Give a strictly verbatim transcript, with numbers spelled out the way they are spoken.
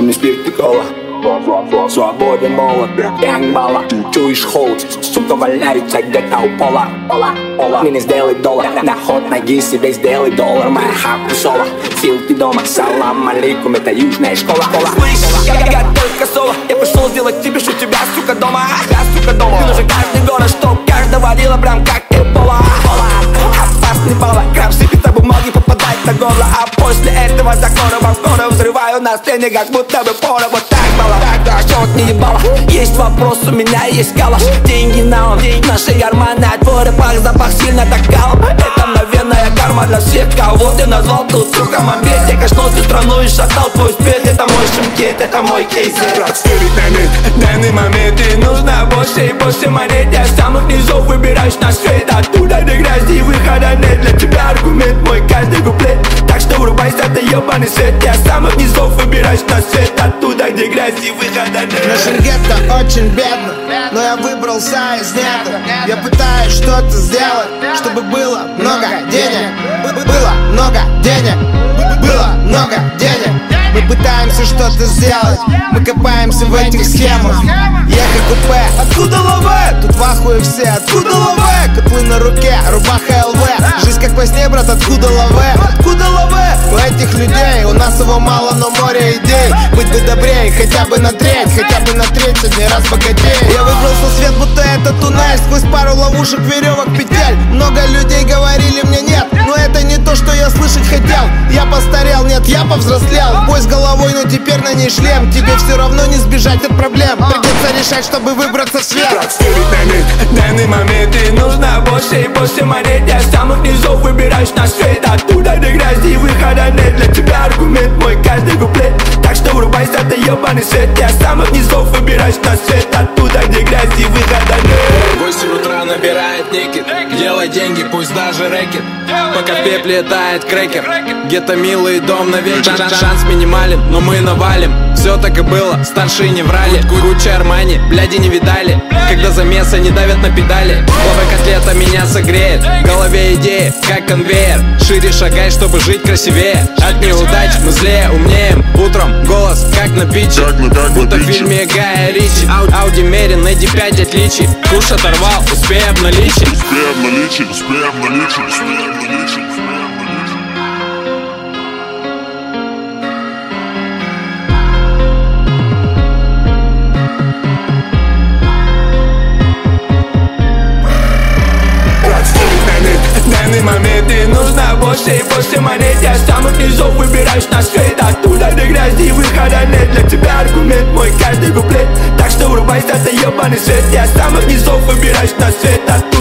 У меня спирт и кола, свободен молот, гангбала. Чуешь холод, сука валяются где-то у пола. Мне не сделай доллар, на ход ноги себе сделай доллар. Моя хапа соло, фил ты дома, салам алейкум, это южная школа. Слышь, я, я только соло, я пришел сделать тебе, что тебя, сука, дома. Я, сука, дома. Ты нужен каждый город, чтоб каждого дела прям как эбола. Опасный бала, краб сыпется бумаги, попадает на горло. А после этого закора вагона взрываю на сцене, как будто бы пора. Вот так было, счет не ебало. Есть вопрос, у меня есть калаш. Деньги на он, наши карманы, а твой рэпах запах сильно так калом. Это мгновенная карма для всех, кого ты назвал тут суком обед. Я качнул всю страну и шатал твой успех. Это мой шумкет, это мой кейс. Эксперимент, данный момент и нужно больше и больше монет. Я с самых низов выбираешь на свет. Оттуда до грязи выхода нет. Для тебя аргумент мой каждый куплет. Так что врубайся, ты ебаный свет. Я с самых низов выбираешь на свет. Оттуда где грязи выхода нет. Наша гетто очень бедно, но я выбрался из недр. Я пытаюсь что-то сделать, чтобы было много денег. Было много денег, было много денег. Мы пытаемся что-то сделать, мы копаемся в этих схемах. Ехать купе, откуда лаве? Тут в ахуе все, откуда лаве? Котлы на руке, рубаха эл вэ. Жизнь как во сне, брат, откуда лаве? Откуда лаве? У этих людей, у нас его мало, но море идей. Быть бы добрее, хотя бы на треть, хотя бы на тридцать, не раз богатей. Я выбрался в свет, будто это туннель. Сквозь пару ловушек, веревок, петель. Много людей говорили мне нет, но это не то, что я слышать хотел. Я постарел, нет, я повзрослел. Бой с головой, но теперь на ней шлем. Тебе все равно не сбежать от проблем. Придется решать, чтобы выбраться в свет. В данный момент и нужно больше и больше монет. Я с самых низов выбираешь на свет. Оттуда до грязи выхода нет. Для тебя аргумент мой каждый куплет. Так что врубайся, ты ебаный свет. Я с самых низов выбираешь на свет. Оттуда где грязи выхода нет. Восемь утра набирает никет. Делай деньги, пусть даже рэкет. Пока в пепле тает крекер. Где-то милый дом на вечер. Шанс минимален, но мы навалим. Все так и было, старшие не врали. Гуччи, Армани, бляди не видали. Когда замесы не давят на педали. Плавая котлета меня согреет. В голове идеи, как конвейер. Шире шагай, чтобы жить красивее. От неудач мы злее умнеем. Утром голос, как на питче. Будто в фильме Гая Ричи. Ауди Мерин, найди пять отличий. Куш оторвал, успей обналичить. Успей обналичить, успей обналичить, успей обналичить. В данный момент и нужно больше и больше монет. Я с самых низов выбираешь на свет. Оттуда до грязи выхода нет. Для тебя аргумент мой каждый куплет. Так что врубайся, ты ебаный свет. Я с самых низов выбираешь на свет. Оттуда